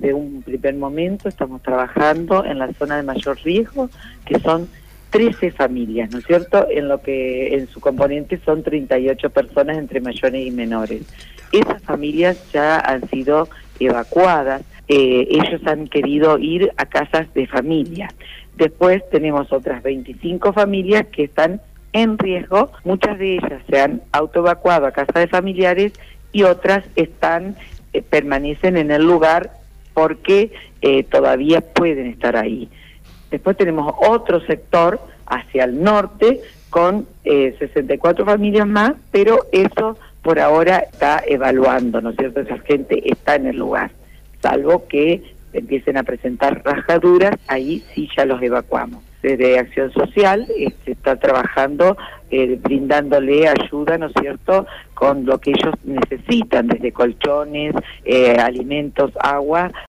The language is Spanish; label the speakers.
Speaker 1: desde un primer momento estamos trabajando en la zona de mayor riesgo, que son 13 familias, ¿no es cierto?, en lo que en su componente son 38 personas entre mayores y menores. Esas familias ya han sido evacuadas, ellos han querido ir a casas de familia. Después tenemos otras 25 familias que están en riesgo, muchas de ellas se han autoevacuado a casas de familiares y otras permanecen en el lugar porque todavía pueden estar ahí. Después tenemos otro sector hacia el norte con 64 familias más, pero eso por ahora está evaluando, ¿no es cierto? Esa gente está en el lugar, salvo que empiecen a presentar rajaduras, ahí sí ya los evacuamos. Desde Acción Social se está trabajando, brindándole ayuda, ¿no es cierto?, con lo que ellos necesitan, desde colchones, alimentos, agua,